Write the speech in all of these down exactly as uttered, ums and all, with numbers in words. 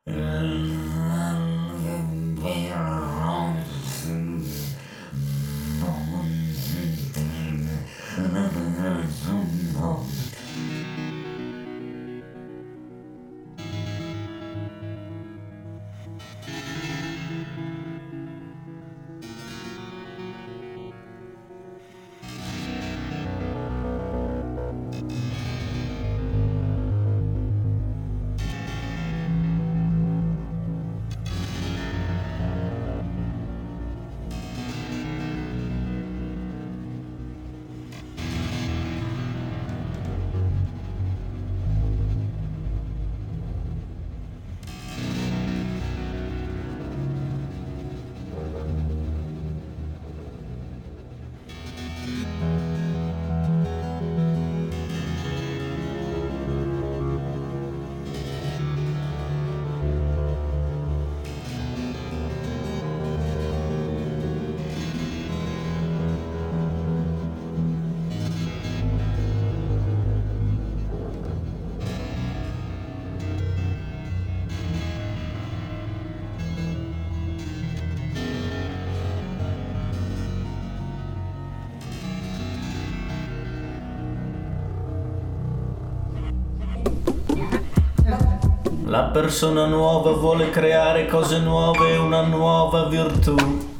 La persona nuova vuole creare cose nuove, una nuova virtù.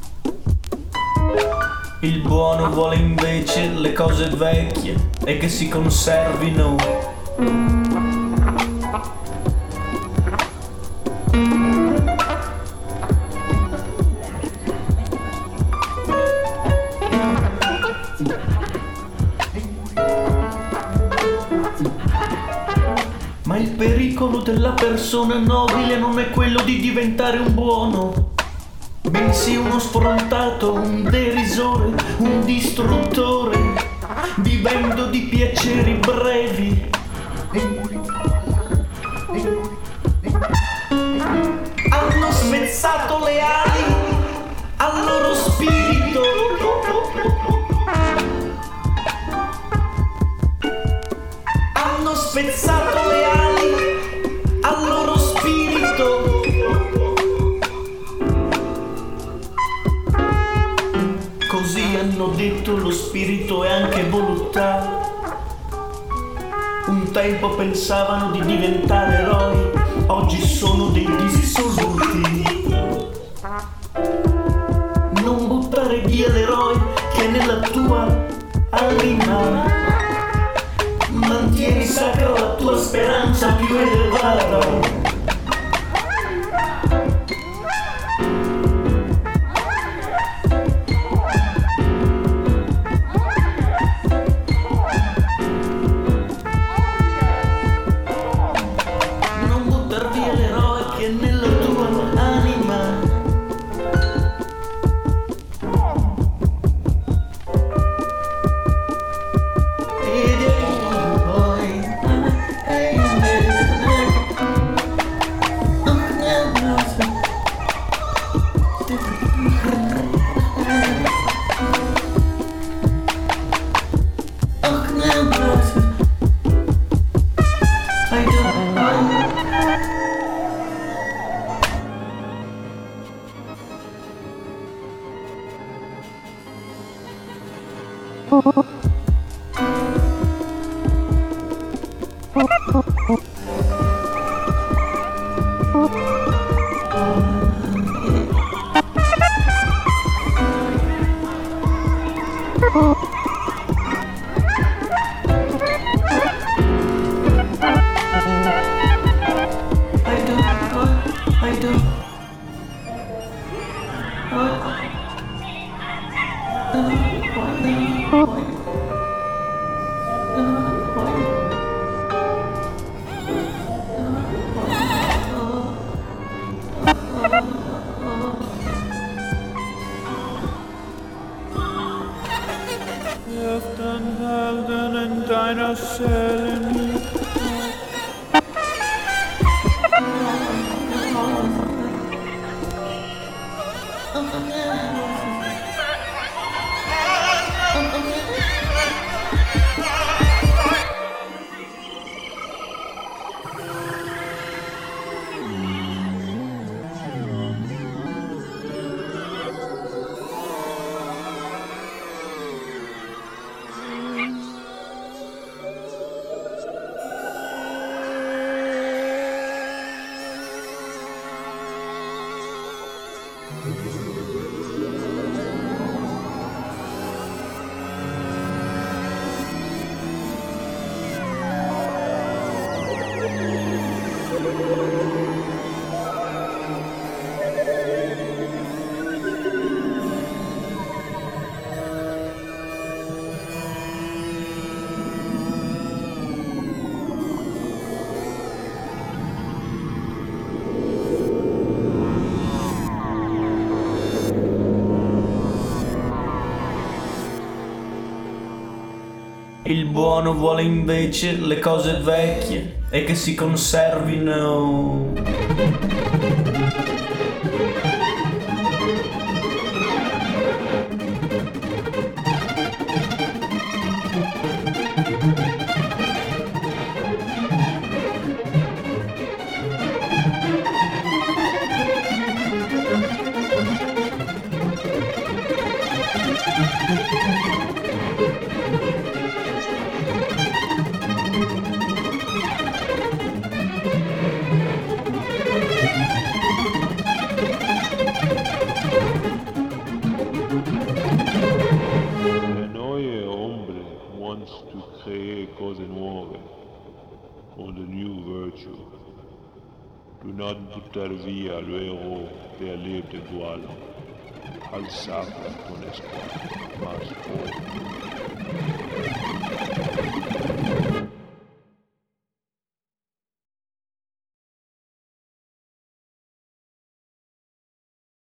Il buono vuole invece le cose vecchie e che si conservino. Ma il pericolo della persona nobile non è quello di diventare un buono, bensì uno sfrontato, un derisore, un distruttore, vivendo di piaceri brevi. Hanno spezzato le ali al loro spirito. Hanno spezzato le ali al loro spirito. Così hanno detto, lo spirito è anche voluttà. Un tempo pensavano di diventare eroi, oggi sono dei dissoluti. Non buttare via l'eroe che è nella tua anima. Mantieni sacra la tua speranza più elevata. Non buttar via l'eroe che è nella tua anima. I don't know. Il buono vuole invece le cose vecchie e che si conservino. Neue hombre wants to create cose nuove, on the new virtue. Do not buttar via lo héros per libre dual. Alzate con espoir, mas